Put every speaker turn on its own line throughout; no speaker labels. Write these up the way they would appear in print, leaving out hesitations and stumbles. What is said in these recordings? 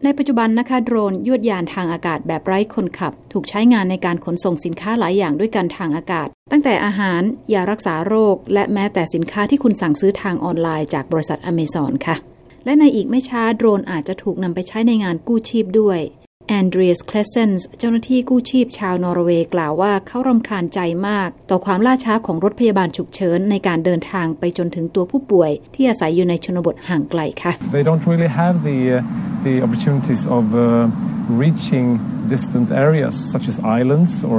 ในปัจจุบันนะคะโดรนยวดยานทางอากาศแบบไร้คนขับถูกใช้งานในการขนส่งสินค้าหลายอย่างด้วยกันทางอากาศตั้งแต่อาหารยารักษาโรคและแม้แต่สินค้าที่คุณสั่งซื้อทางออนไลน์จากบริษัท Amazon ค่ะและในอีกไม่ช้าโดรนอาจจะถูกนำไปใช้ในงานกู้ชีพด้วยแอนเดรียส เคลเซนส์เจ้าหน้าที่กู้ชีพชาวนอร์เวย์กล่าวว่าเขารำคาญใจมากต่อความล่าช้าของรถพยาบาลฉุกเฉินในการเดินทางไปจนถึงตัวผู้ป่วยที่อาศัยอยู่ในชนบทห่างไกลค่ะ
They don't really have the opportunities of reaching distant areas such as islands or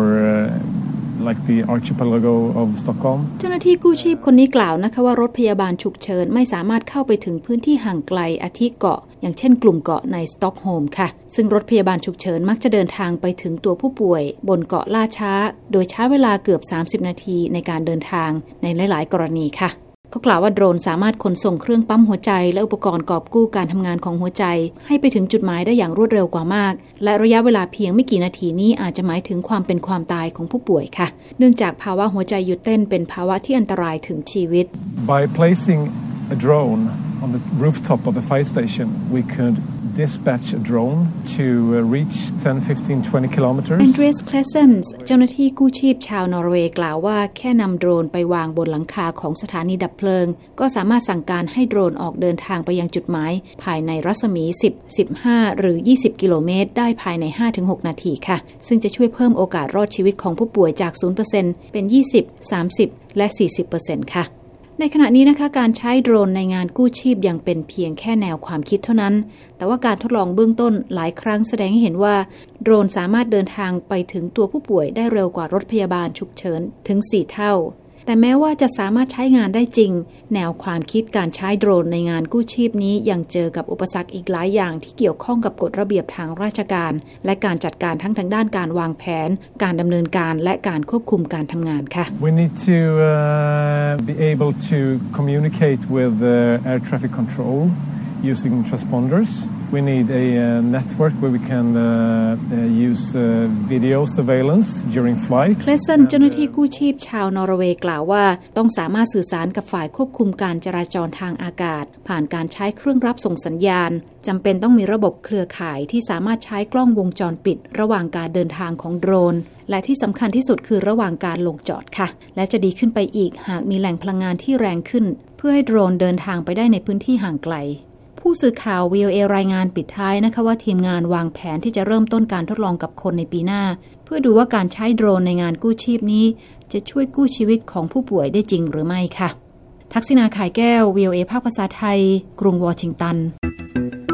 like the archipelago of Stockholm
เจ้าหน้าที่กู้ชีพคนนี้กล่าวนะคะว่ารถพยาบาลฉุกเฉินไม่สามารถเข้าไปถึงพื้นที่ห่างไกลอาทิเกาะอย่างเช่นกลุ่มเกาะในสต็อกโฮล์มค่ะซึ่งรถพยาบาลฉุกเฉินมักจะเดินทางไปถึงตัวผู้ป่วยบนเกาะล่าช้าโดยใช้เวลาเกือบ30นาทีในการเดินทางในหลายๆกรณีค่ะเขากล่าวว่าโดรนสามารถขนส่งเครื่องปั๊มหัวใจและอุปกรณ์กอบกู้การทำงานของหัวใจให้ไปถึงจุดหมายได้อย่างรวดเร็วกว่ามากและระยะเวลาเพียงไม่กี่นาทีนี้อาจจะหมายถึงความเป็นความตายของผู้ป่วยค่ะเนื่องจากภาวะหัวใจหยุดเต้นเป็นภาวะที่อันตรายถึงชีวิต
By placing a drone on the rooftop of the fire station we could dispatch a drone to reach 10, 15, 20 kilometers.
Andreas Klessens เจ้าหน้าที่กู้ชีพชาวนอร์เวย์กล่าวว่าแค่นำโดรนไปวางบนหลังคาของสถานีดับเพลิงก็สามารถสั่งการให้โดรนออกเดินทางไปยังจุดหมายภายในรัศมี10 15 หรือ 20 กิโลเมตรได้ภายใน 5-6 นาทีค่ะซึ่งจะช่วยเพิ่มโอกาสรอดชีวิตของผู้ป่วยจาก 0% เป็น 20, 30 และ 40% ค่ะในขณะนี้นะคะการใช้โดรนในงานกู้ชีพยังเป็นเพียงแค่แนวความคิดเท่านั้นแต่ว่าการทดลองเบื้องต้นหลายครั้งแสดงให้เห็นว่าโดรนสามารถเดินทางไปถึงตัวผู้ป่วยได้เร็วกว่ารถพยาบาลฉุกเฉินถึง4เท่าแต่แม้ว่าจะสามารถใช้งานได้จริงแนวความคิดการใช้โดรนในงานกู้ชีพนี้ยังเจอกับอุปสรรคอีกหลายอย่างที่เกี่ยวข้องกับกฎระเบียบทางราชการและการจัดการทั้งทางด้านการวางแผนการดำเนินการและการควบคุมการทำงานค่ะ
We need to be able to communicate with air traffic control using transponders.We need a network where we can use video surveillance during flight.
เคลสันเจ้าหน้าที่กู้ชีพชาวนอร์เวย์กล่าวว่าต้องสามารถสื่อสารกับฝ่ายควบคุมการจราจรทางอากาศผ่านการใช้เครื่องรับส่งสัญญาณจำเป็นต้องมีระบบเครือข่ายที่สามารถใช้กล้องวงจรปิดระหว่างการเดินทางของโดรนและที่สำคัญที่สุดคือระหว่างการลงจอดค่ะและจะดีขึ้นไปอีกหากมีแหล่งพลังงานที่แรงขึ้นเพื่อให้โดรนเดินทางไปได้ในพื้นที่ห่างไกลผู้สื่อข่าว VOA รายงานปิดท้ายนะคะว่าทีมงานวางแผนที่จะเริ่มต้นการทดลองกับคนในปีหน้าเพื่อดูว่าการใช้โดรนในงานกู้ชีพนี้จะช่วยกู้ชีวิตของผู้ป่วยได้จริงหรือไม่ค่ะทักษิณา ข่ายแก้ว VOA ภาคภาษาไทยกรุงวอชิงตัน